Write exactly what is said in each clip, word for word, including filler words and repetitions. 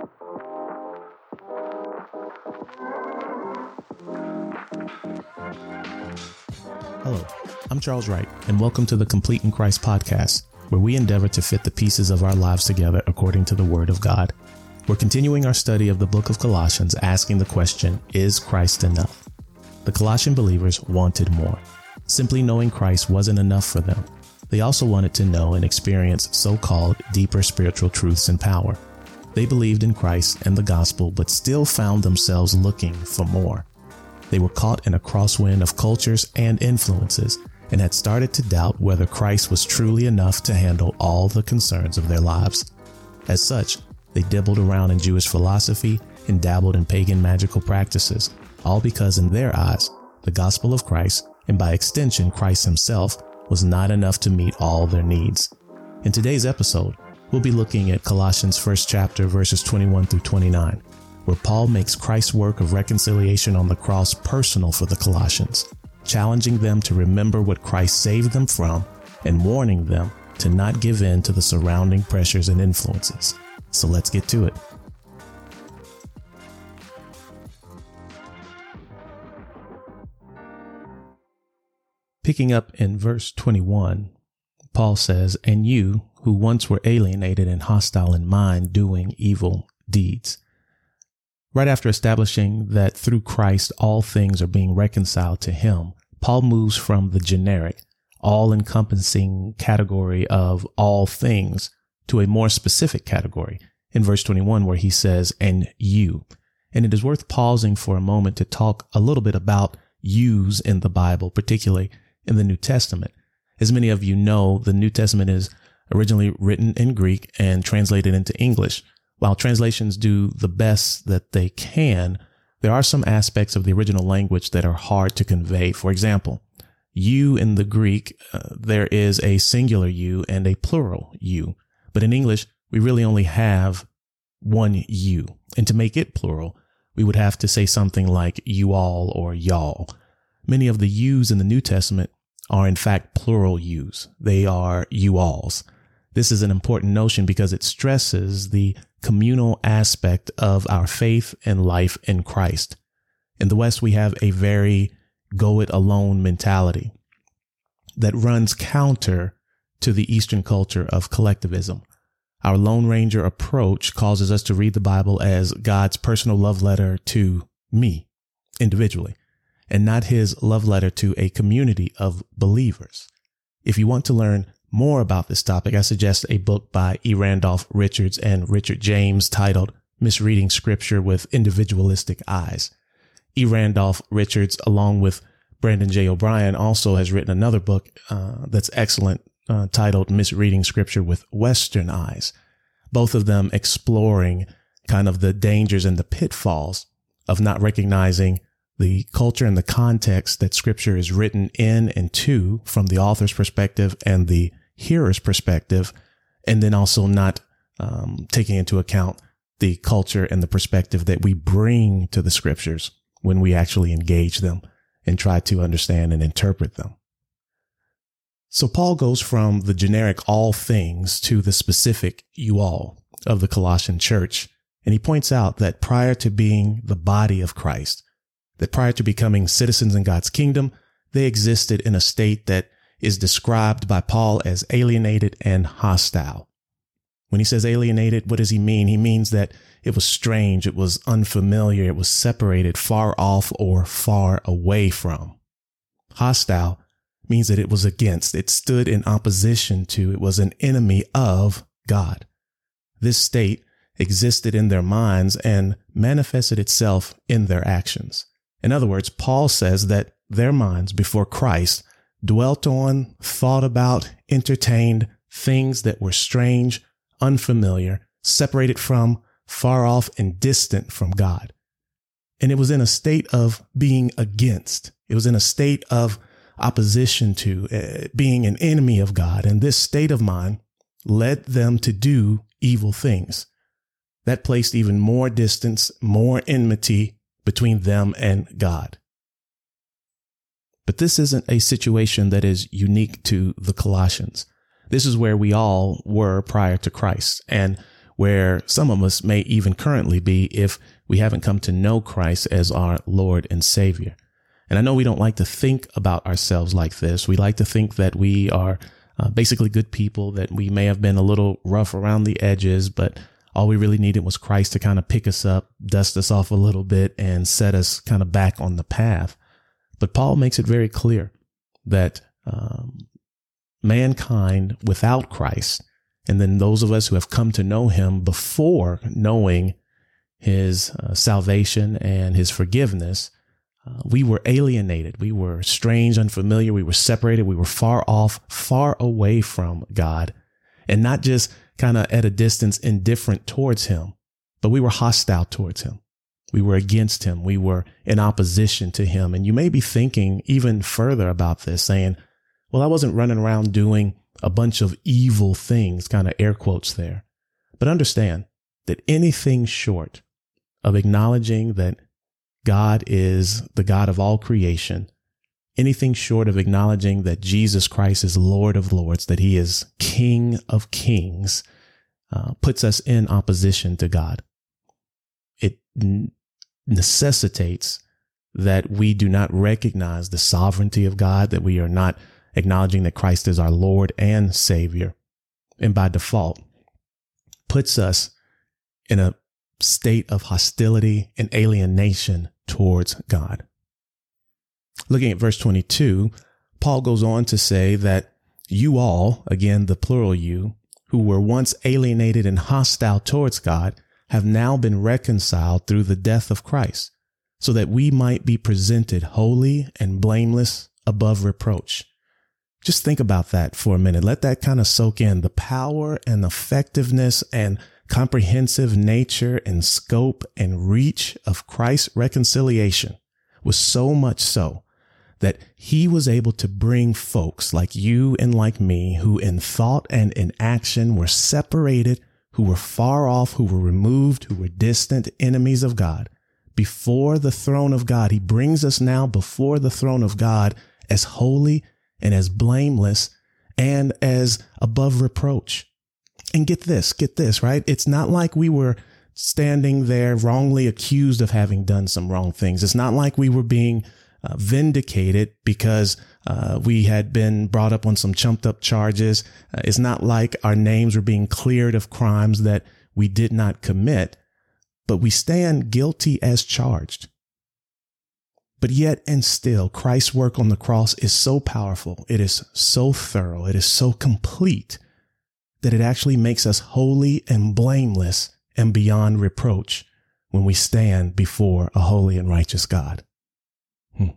Hello, I'm Charles Wright, and welcome to the Complete in Christ podcast, where we endeavor to fit the pieces of our lives together according to the Word of God. We're continuing our study of the book of Colossians, asking the question, is Christ enough? The Colossian believers wanted more. Simply knowing Christ wasn't enough for them. They also wanted to know and experience so-called deeper spiritual truths and power. They believed in Christ and the gospel, but still found themselves looking for more. They were caught in a crosswind of cultures and influences and had started to doubt whether Christ was truly enough to handle all the concerns of their lives. As such, they dibbled around in Jewish philosophy and dabbled in pagan magical practices, all because in their eyes, the gospel of Christ, and by extension Christ himself, was not enough to meet all their needs. In today's episode, we'll be looking at Colossians first chapter verses twenty-one through twenty-nine. Where Paul makes Christ's work of reconciliation on the cross personal for the Colossians, challenging them to remember what Christ saved them from and warning them to not give in to the surrounding pressures and influences. So let's get to it. Picking up in verse twenty-one, Paul says, "And you who once were alienated and hostile in mind, doing evil deeds." Right after establishing that through Christ all things are being reconciled to him, Paul moves from the generic, all-encompassing category of all things to a more specific category in verse twenty-one, where he says, "And you." And it is worth pausing for a moment to talk a little bit about yous in the Bible, particularly in the New Testament. As many of you know, the New Testament is originally written in Greek and translated into English. While translations do the best that they can, there are some aspects of the original language that are hard to convey. For example, you in the Greek, uh, there is a singular you and a plural you. But in English, we really only have one you. And to make it plural, we would have to say something like you all or y'all. Many of the yous in the New Testament are in fact plural yous. They are you alls. This is an important notion because it stresses the communal aspect of our faith and life in Christ. In the West, we have a very go it alone mentality that runs counter to the Eastern culture of collectivism. Our Lone Ranger approach causes us to read the Bible as God's personal love letter to me individually, and not his love letter to a community of believers. If you want to learn more about this topic, I suggest a book by E. Randolph Richards and Richard James titled Misreading Scripture with Individualistic Eyes. E. Randolph Richards, along with Brandon J. O'Brien, also has written another book uh, that's excellent uh, titled Misreading Scripture with Western Eyes, both of them exploring kind of the dangers and the pitfalls of not recognizing the culture and the context that Scripture is written in and to from the author's perspective and the hearer's perspective, and then also not um, taking into account the culture and the perspective that we bring to the Scriptures when we actually engage them and try to understand and interpret them. So Paul goes from the generic all things to the specific you all of the Colossian church, and he points out that prior to being the body of Christ, that prior to becoming citizens in God's kingdom, they existed in a state that is described by Paul as alienated and hostile. When he says alienated, what does he mean? He means that it was strange, it was unfamiliar, it was separated, far off or far away from. Hostile means that it was against, it stood in opposition to, it was an enemy of God. This state existed in their minds and manifested itself in their actions. In other words, Paul says that their minds before Christ dwelt on, thought about, entertained things that were strange, unfamiliar, separated from, far off, and distant from God. And it was in a state of being against. It was in a state of opposition to, uh, being an enemy of God. And this state of mind led them to do evil things. That placed even more distance, more enmity between them and God. But this isn't a situation that is unique to the Colossians. This is where we all were prior to Christ. And where some of us may even currently be if we haven't come to know Christ as our Lord and Savior. And I know we don't like to think about ourselves like this. We like to think that we are uh, basically good people, that we may have been a little rough around the edges, but all we really needed was Christ to kind of pick us up, dust us off a little bit, and set us kind of back on the path. But Paul makes it very clear that um, mankind without Christ, and then those of us who have come to know him before knowing his uh, salvation and his forgiveness, uh, we were alienated. We were strange, unfamiliar. We were separated. We were far off, far away from God, and not just kind of at a distance, indifferent towards him, but we were hostile towards him. We were against him. We were in opposition to him. And you may be thinking even further about this, saying, well, I wasn't running around doing a bunch of evil things, kind of air quotes there. But understand that anything short of acknowledging that God is the God of all creation, anything short of acknowledging that Jesus Christ is Lord of Lords, that he is King of Kings, uh, puts us in opposition to God. It n- necessitates that we do not recognize the sovereignty of God, that we are not acknowledging that Christ is our Lord and Savior, and by default puts us in a state of hostility and alienation towards God. Looking at verse twenty-two, Paul goes on to say that you all, again, the plural you, who were once alienated and hostile towards God, have now been reconciled through the death of Christ, so that we might be presented holy and blameless above reproach. Just think about that for a minute. Let that kind of soak in. The power and effectiveness and comprehensive nature and scope and reach of Christ's reconciliation was so much so that he was able to bring folks like you and like me, who in thought and in action were separated, who were far off, who were removed, who were distant enemies of God, before the throne of God. He brings us now before the throne of God as holy and as blameless and as above reproach. And get this, get this, right? It's not like we were standing there wrongly accused of having done some wrong things. It's not like we were being uh, vindicated because uh, we had been brought up on some chumped up charges. Uh, it's not like our names were being cleared of crimes that we did not commit, but we stand guilty as charged. But yet and still, Christ's work on the cross is so powerful. It is so thorough. It is so complete that it actually makes us holy and blameless and beyond reproach when we stand before a holy and righteous God. Hmm.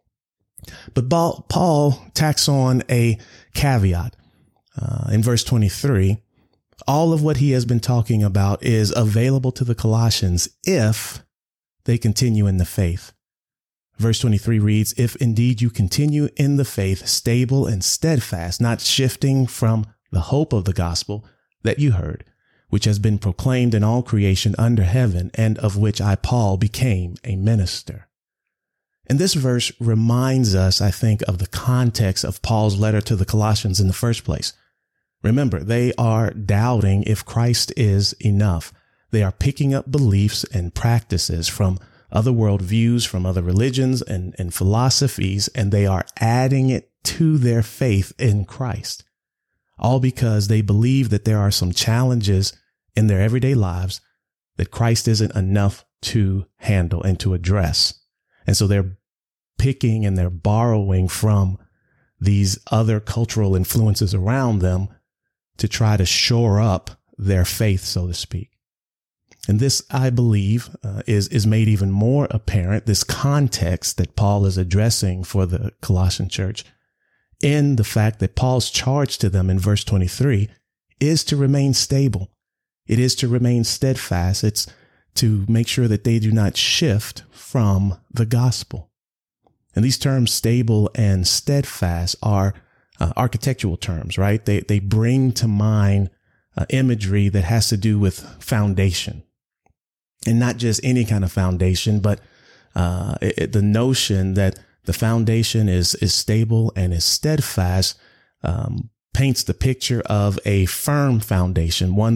But Paul tacks on a caveat uh, in verse twenty-three. All of what he has been talking about is available to the Colossians if they continue in the faith. Verse twenty-three reads, if indeed you continue in the faith, stable and steadfast, not shifting from the hope of the gospel that you heard, which has been proclaimed in all creation under heaven, and of which I, Paul, became a minister. And this verse reminds us, I think, of the context of Paul's letter to the Colossians in the first place. Remember, they are doubting if Christ is enough. They are picking up beliefs and practices from other worldviews, from other religions and, and philosophies, and they are adding it to their faith in Christ. All because they believe that there are some challenges in their everyday lives that Christ isn't enough to handle and to address. And so they're picking and they're borrowing from these other cultural influences around them to try to shore up their faith, so to speak. And this, I believe, uh, is, is made even more apparent, this context that Paul is addressing for the Colossian church, in the fact that Paul's charge to them in verse twenty-three is to remain stable. It is to remain steadfast. It's to make sure that they do not shift from the gospel. And these terms, stable and steadfast, are uh, architectural terms, right? They, they bring to mind uh, imagery that has to do with foundation, and not just any kind of foundation, but uh, it, the notion that the foundation is, is stable and is steadfast, um, paints the picture of a firm foundation, one that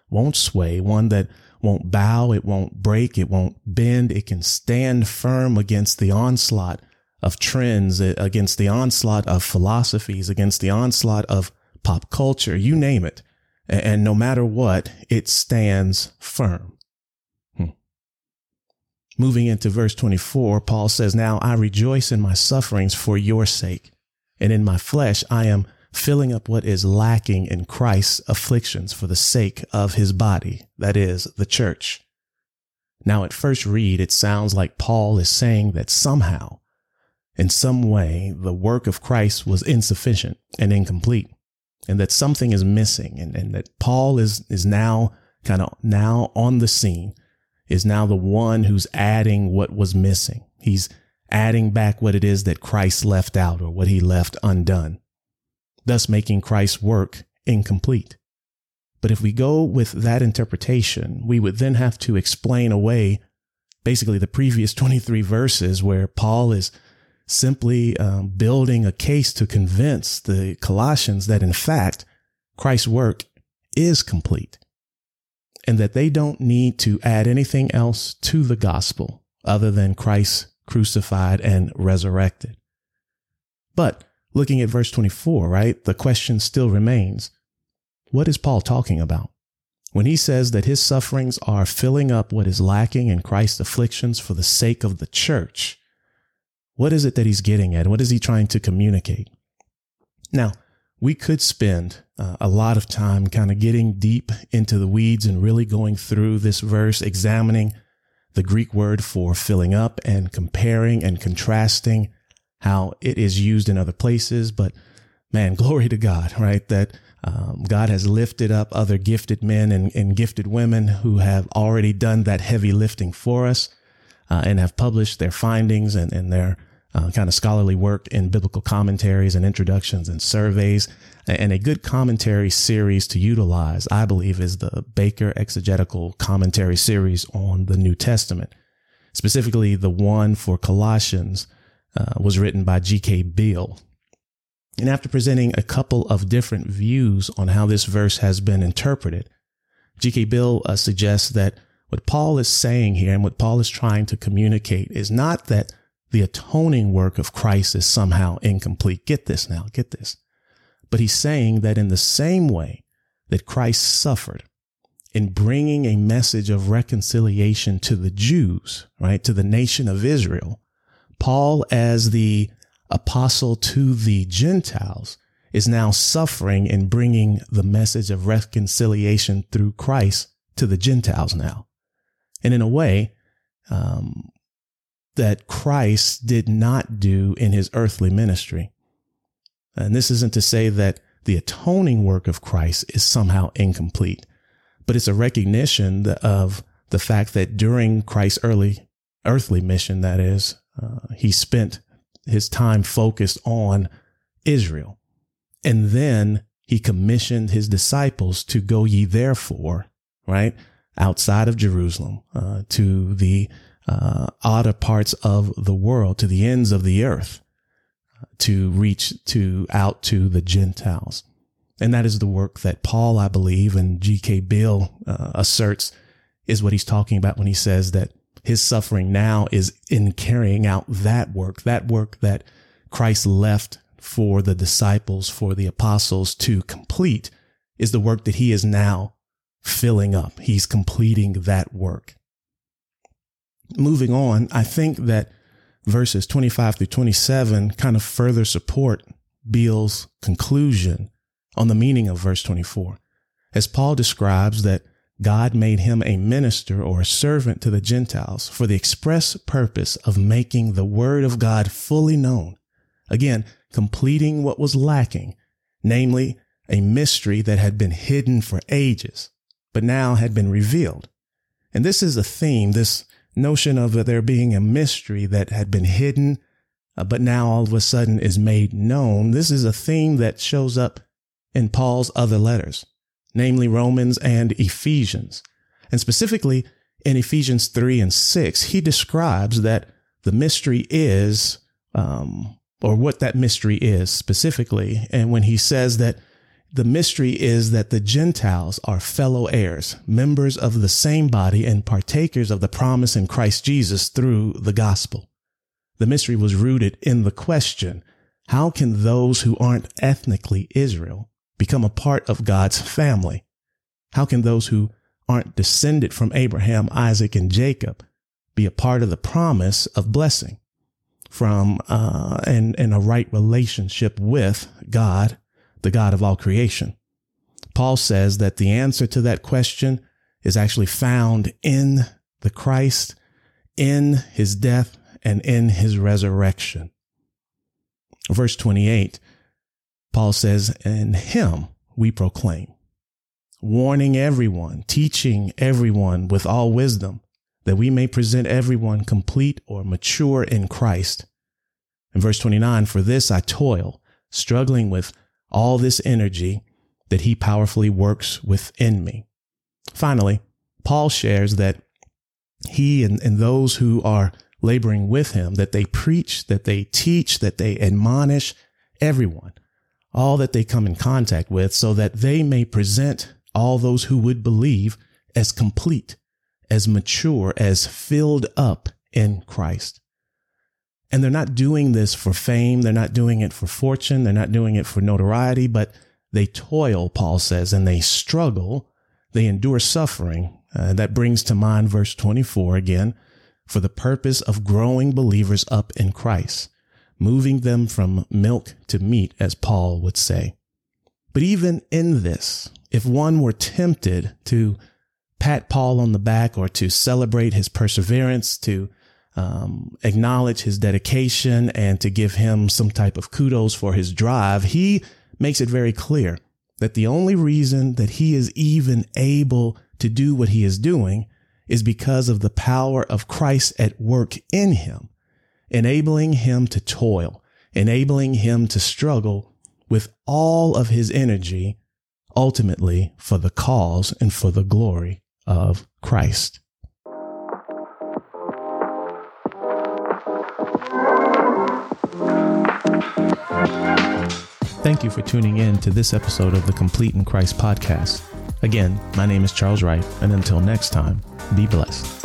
won't sway, one that won't bow, it won't break, it won't bend. It can stand firm against the onslaught of trends, against the onslaught of philosophies, against the onslaught of pop culture, you name it. And no matter what, it stands firm. Hmm. Moving into verse twenty-four, Paul says, "Now I rejoice in my sufferings for your sake, and in my flesh I am filling up what is lacking in Christ's afflictions for the sake of his body, that is, the church." Now, at first read, it sounds like Paul is saying that somehow, in some way, the work of Christ was insufficient and incomplete, and that something is missing, and, and that Paul is, is now kind of now on the scene, is now the one who's adding what was missing. He's adding back what it is that Christ left out or what he left undone, thus making Christ's work incomplete. But if we go with that interpretation, we would then have to explain away basically the previous twenty-three verses where Paul is simply um, building a case to convince the Colossians that, in fact, Christ's work is complete and that they don't need to add anything else to the gospel other than Christ crucified and resurrected. But looking at verse twenty-four, right, the question still remains, what is Paul talking about? When he says that his sufferings are filling up what is lacking in Christ's afflictions for the sake of the church, what is it that he's getting at? What is he trying to communicate? Now, we could spend uh, a lot of time kind of getting deep into the weeds and really going through this verse, examining the Greek word for filling up and comparing and contrasting how it is used in other places. But man, glory to God, right? That um, God has lifted up other gifted men and, and gifted women who have already done that heavy lifting for us uh, and have published their findings and, and their Uh, kind of scholarly work in biblical commentaries and introductions and surveys. And a good commentary series to utilize, I believe, is the Baker Exegetical Commentary Series on the New Testament. Specifically, the one for Colossians uh, was written by G K Beale. And after presenting a couple of different views on how this verse has been interpreted, G K Beale uh, suggests that what Paul is saying here and what Paul is trying to communicate is not that the atoning work of Christ is somehow incomplete. Get this now, get this. But he's saying that in the same way that Christ suffered in bringing a message of reconciliation to the Jews, right, to the nation of Israel, Paul, as the apostle to the Gentiles, is now suffering in bringing the message of reconciliation through Christ to the Gentiles now. And in a way, um, that Christ did not do in his earthly ministry. And this isn't to say that the atoning work of Christ is somehow incomplete, but it's a recognition of the fact that during Christ's early earthly mission, that is, uh, he spent his time focused on Israel. And then he commissioned his disciples to go ye therefore, right, outside of Jerusalem, uh, to the Uh, other parts of the world, to the ends of the earth, uh, to reach to out to the Gentiles. And that is the work that Paul, I believe, and G K Beale uh, asserts is what he's talking about when he says that his suffering now is in carrying out that work, that work that Christ left for the disciples, for the apostles to complete, is the work that he is now filling up. He's completing that work. Moving on, I think that verses twenty-five through twenty-seven kind of further support Beale's conclusion on the meaning of verse twenty-four, as Paul describes that God made him a minister or a servant to the Gentiles for the express purpose of making the word of God fully known. Again, completing what was lacking, namely a mystery that had been hidden for ages, but now had been revealed. And this is a theme, this notion of there being a mystery that had been hidden, uh, but now all of a sudden is made known. This is a theme that shows up in Paul's other letters, namely Romans and Ephesians. And specifically in Ephesians three and six, he describes that the mystery is, um, or what that mystery is specifically. And when he says that The mystery is that the Gentiles are fellow heirs, members of the same body, and partakers of the promise in Christ Jesus through the gospel. The mystery was rooted in the question, how can those who aren't ethnically Israel become a part of God's family? How can those who aren't descended from Abraham, Isaac, and Jacob be a part of the promise of blessing from uh, and, and a right relationship with God, the God of all creation? Paul says that the answer to that question is actually found in the Christ, in his death, and in his resurrection. Verse twenty-eight, Paul says, in him we proclaim, warning everyone, teaching everyone with all wisdom, that we may present everyone complete or mature in Christ. In verse twenty-nine, for this I toil, struggling with all this energy that he powerfully works within me. Finally, Paul shares that he and, and those who are laboring with him, that they preach, that they teach, that they admonish everyone, all that they come in contact with, so that they may present all those who would believe as complete, as mature, as filled up in Christ. And they're not doing this for fame. They're not doing it for fortune. They're not doing it for notoriety, but they toil, Paul says, and they struggle. They endure suffering. Uh, that brings to mind verse twenty-four again, for the purpose of growing believers up in Christ, moving them from milk to meat, as Paul would say. But even in this, if one were tempted to pat Paul on the back or to celebrate his perseverance, to um, acknowledge his dedication and to give him some type of kudos for his drive, he makes it very clear that the only reason that he is even able to do what he is doing is because of the power of Christ at work in him, enabling him to toil, enabling him to struggle with all of his energy, ultimately for the cause and for the glory of Christ. Thank you for tuning in to this episode of the Complete in Christ podcast. Again, my name is Charles Wright, and until next time, be blessed.